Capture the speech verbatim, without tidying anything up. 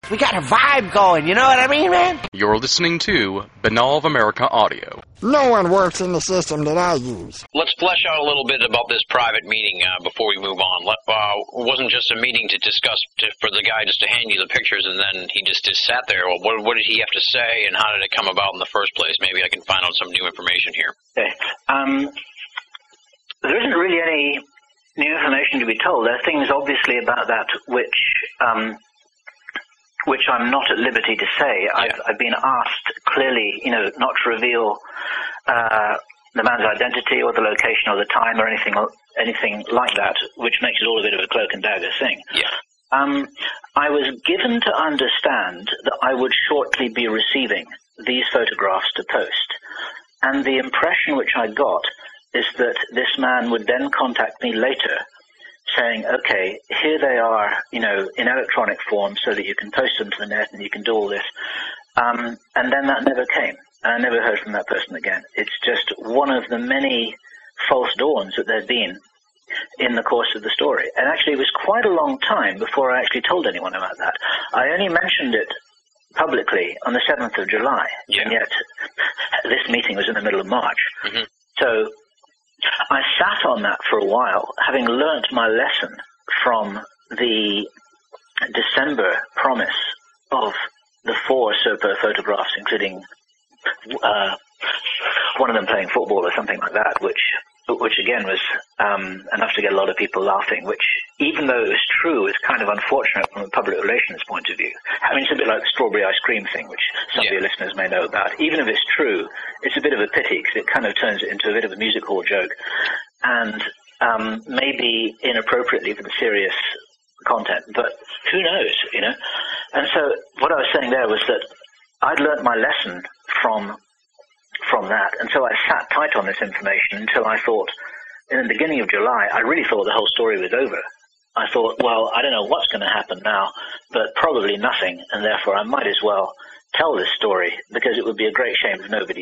We got a vibe going, you know what I mean, man? You're listening to Banal of America Audio. No one works in the system that I use. Let's flesh out a little bit about this private meeting uh, before we move on. Let, uh, it wasn't just a meeting to discuss to, for the guy just to hand you the pictures and then he just, just sat there. Well, what, what did he have to say and how did it come about in the first place? Maybe I can find out some new information here. Okay. Um, there isn't really any new information to be told. There are things obviously about that which um, which I'm not at liberty to say. Yeah. I've, I've been asked clearly, you know, not to reveal uh, the man's identity or the location or the time or anything anything like that, which makes it all a bit of a cloak and dagger thing. Yeah. Um, I was given to understand that I would shortly be receiving these photographs to post, and the impression which I got is that this man would then contact me later saying, okay, here they are, you know, in electronic form so that you can post them to the net and you can do all this. Um, and then that never came. And I never heard from that person again. It's just one of the many false dawns that there'd been in the course of the story. And actually it was quite a long time before I actually told anyone about that. I only mentioned it publicly on the seventh of July. Yeah. And yet this meeting was in the middle of March. Mm-hmm. So I sat on that for a while, having learnt my lesson from the December promise of the four Serpo photographs, including uh, one of them playing football or something like that, which which again was um, enough to get a lot of people laughing, which, even though it was true, is kind of unfortunate from a public relations point of view. I mean, it's a bit like the strawberry ice cream thing, which some yeah. of your listeners may know about. Even if it's true, it's a bit of a pity because it kind of turns it into a bit of a music hall joke, and um, maybe inappropriately for the serious content, but who knows, you know? And so what I was saying there was that I'd learnt my lesson from from that, and so I sat tight on this information until I thought, in the beginning of July, I really thought the whole story was over. I thought, well, I don't know what's going to happen now, but probably nothing, and therefore I might as well tell this story, because it would be a great shame if nobody